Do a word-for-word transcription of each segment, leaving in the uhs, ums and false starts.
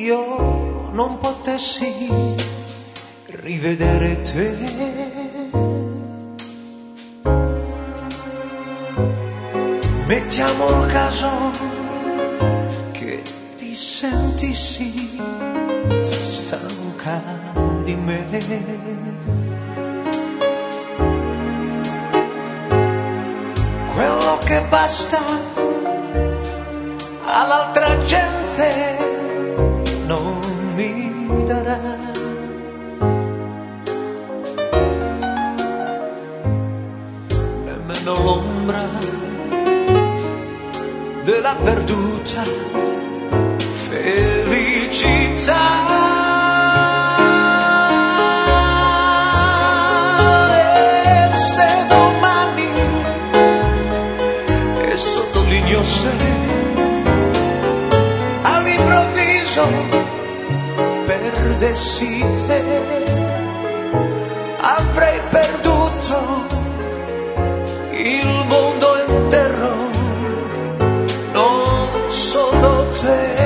io non potessi rivedere te. Mettiamo il caso che ti sentissi stanca di me. Quello che basta all'altra gente non mi darà. Nemmeno l'ombra della perduta felicità. E se domani, e sottolineo se, all'improvviso perdessi te, avrei perduto il mondo intero, non solo te.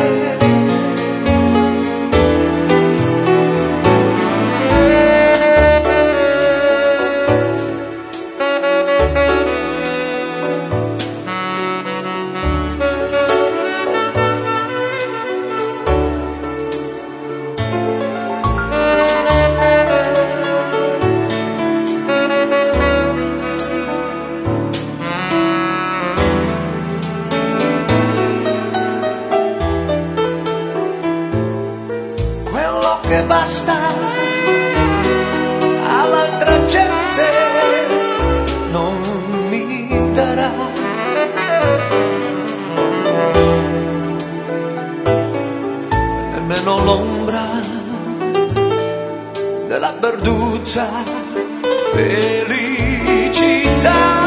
Che basta all'altra gente non mi darà. Nemmeno l'ombra della perduta felicità.